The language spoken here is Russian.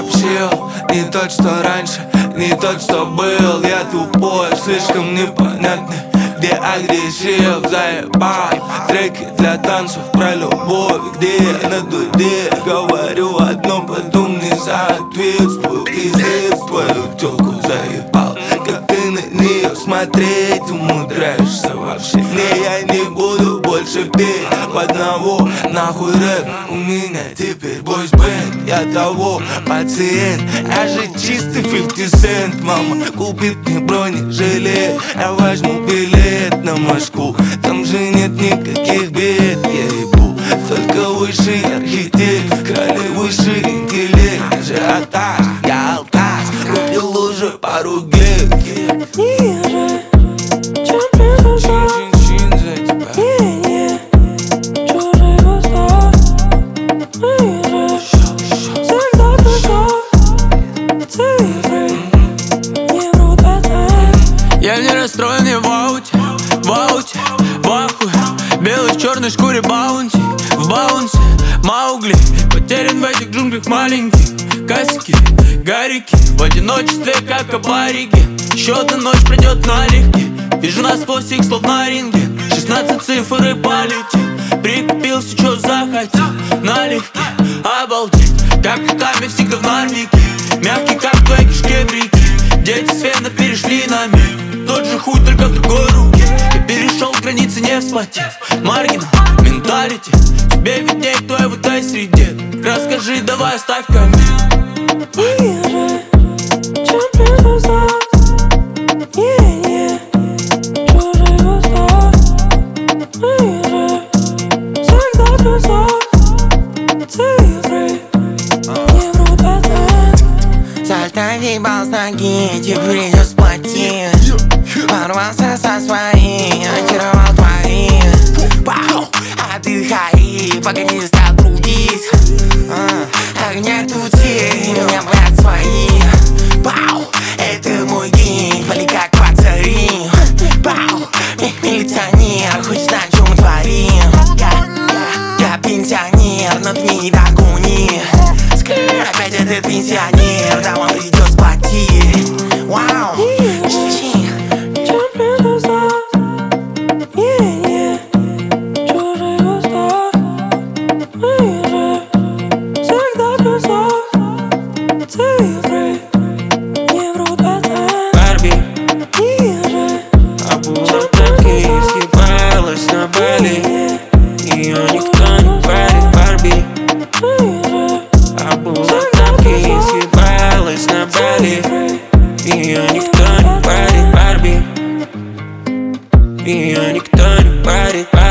сообщил. Не тот, что раньше, не тот, что был. Я тупой, слишком непонятный, где агрессив. Заебал треки для танцев про любовь, где я на дуде говорю одно, потом не соответствую. Пиздец, твою тёлку заебал, как ты на нее смотреть умудряешься вообще. Не, я не буду больше петь в одного, нахуй рэп. У меня теперь бойс-бэнд, я того пациент. Я же чистый 50 Cent, мама купит мне бронежилет. Я возьму билет на Москву, там же нет никаких бед. Я ебу, только высший архитект, крали высший интеллект. Ажиотаж, я алкаш, купил уже пару гель. Ниже, чем предыдущий. Чин-чин за тебя. Чужой восток. Ниже, всегда песок. Цифры не врут пацан. Я не расстроен, я в ауте, в ахуе. Белый в черной шкуре баунти, в баунсе Маугли, потерян в этих джунглях маленьких. Касики, гарики, в одиночестве как абарики. Еще одна ночь пройдет налегке. Вижу насквозь их слов на ринге. 16 цифр и полетит. Прикупил все, что захотел, налегке. Обалдеть, как руками всегда в норвике. Мягкий, как твои кишки-брики. Дети с фена перешли на мир. Тот же хуй, только в другой руке. Я перешел границы, не вспотев. Маргинал, менталити. Тебе видней, кто я в этой среде. Расскажи, давай, оставь коммент. Ниже, чем предыдущий. Чужой восток. Ниже, всегда песок. Цифры не врут пацан. Сальто въебал с ноги, теперь придёт сплотить. Порвался со своей, очаровал твоих. Пау, отдыхай, пока не стал трудить. Огня тут все, меня брат свои. Пау, это мой гимн, пали как пацари. Пау, милиционер, хочешь знать, что мы творим. Я пенсионер, но ты не догони. Опять этот пенсионер, да он придет сплотить. Вау, Чем предыдущий. Чужой восток. Ниже, всегда песок. Цифры не врут пацан. Барби, Ниже, обула тапки, съебалась на Бали. Ее никто не парит. Барби, ниже, обула тапки, съебалась на Бали. Ее никто не парит. Барби, ее никто не парит.